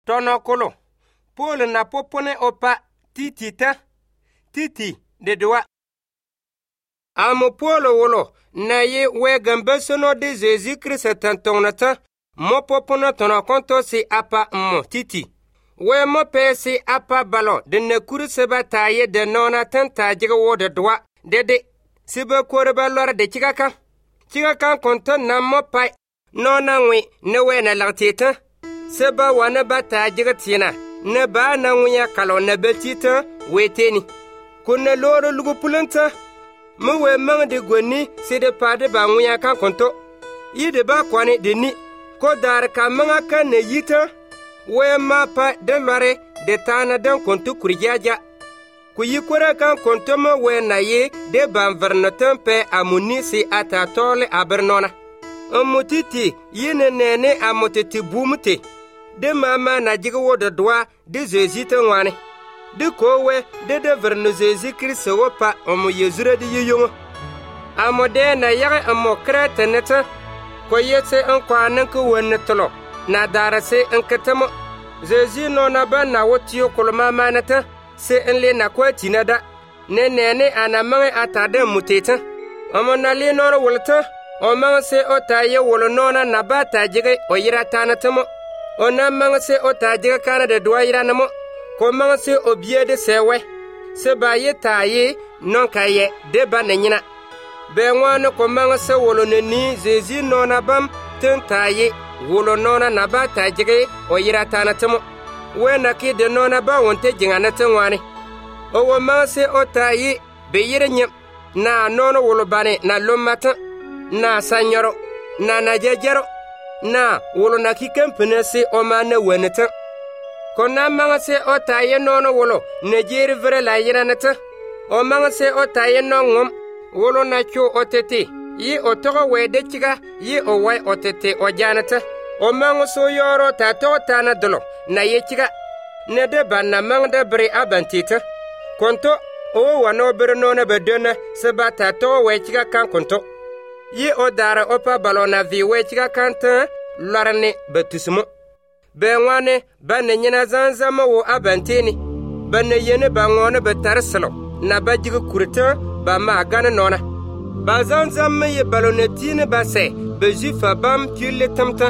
tono kolo Paul na popone opa titi de doa amo Paul wolo na ye we gambesono de Jésus Christ tantonata mo popone tono konto si apa mo titi we mo pe si apa balo de ne kurse bataye de nona tanta jiga wo de doa de sibe korba lor de chigaka konto na mo pai nona ngwi ne we na lanteta seba wana bata jiga tina ne ba na ngunya kalo na betita weteni kunna loro lugu pulanta mu we mang de goni se de pade ba ngunya kan konto yide ba kwani de ni ko dar ka manga kan ne yita we ma pa de lore de tana dan konto kurjaja ku yikora kan konto mo we na ye de ban vernotan pe amuni si ata tole abernona amutiti yine nene amutiti bumute de mama na jiga wo de doa de Jésus te wane de kowe de verno Jésus Christ wo pa omo yezure de yeyongo amode na yaga amo krete neta ko yetse an kwanan ko wonne tolo na darase an katamo Jésus no na ba na wotiyo kolma manata se en le na kwati nada ne ana mange atade muteta omo na le no wolta o mange se o taye wolo nona na ba ta jiga o yira tanatamo ona mang se o tajiga kana de doira namo ko mang se o bie de sewe se ba ye taye non kaye de bananyina be ngwana ko mang se wolo ni Jésus nona bam ten taye wolo nona na ba tajiga o yira tanatamo we na ki de nona ba wonte jingana tangwani o wo mang se o taye be yire nyem na nono wolo bane na lomata na sanyoro na jejero na wolo na kikempene se o mana weneta kona manga se o taye nono wolo ne jeri vre la yiranata o manga se o taye nongom wolo na cho otete yi o togo wede chiga yi o wai otete o janata o manga so yoro ta to tana dolo na ye chiga ne de banna manga de bre abantita konto o wano bre nona bedena se bata to we chiga kan konto yi o dara opa balona vi wechiga kanta lorane batusmo benwane banne nyina zanzama wo abanteni banne yene bangone betarselo na bajiga kurta ba ma gana nona ba zanzama ye balonetine base bejifa bam kille tamta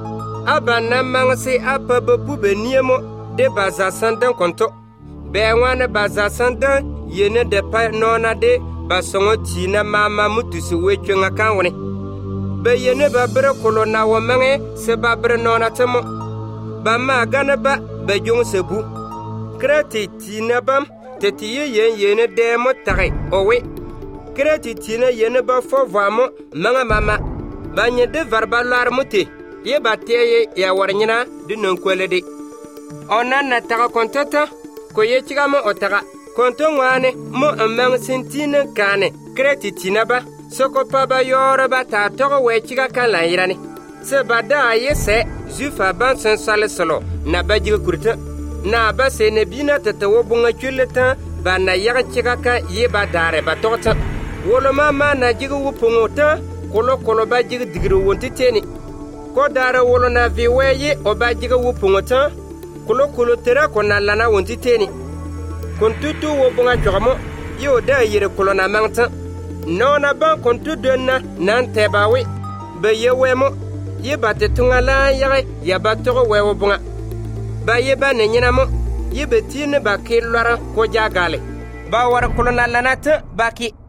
abanna mangse apa babu beniemo de bazasandan konto benwane bazasandan yene de pa nona de basongo tina mama mutusi wechunga kanwone be yene babere kolona womange se babere nona tamo ba ma gana ba be jong sebu kreti tina bam tetiye yene de motare owe kreti tina yene ba fo vamo manga mama banye de varbalar muti ye bateye ya warnyina di nonkwele de onana taga kontata ko ye chigama otaga konto ngwane mo amang sentine kane kreti tinaba soko paba yoro bata togo wechiga kan la yirani se bada yese jufa ban sen sale solo na bajiga kurta na ba se ne bina tatawo bunga chuleta ba na yaga chiga ka ye badare ba tota wolo mama na jiga wupungota kolo ba jiga digiro wonti teni ko dara wolo na viweye o ba jiga wupungota kolo tera ko na lana wonti teni kontutu wo bunga chogamo yo da yire kolona mangta nona ban kontu donna nan tebawi be yewemo ye batte tungala yare ya batoro wewo bunga ba ye ba ne nyina mo ye betine ba ke lora ko jagale ba war kolona lanata baki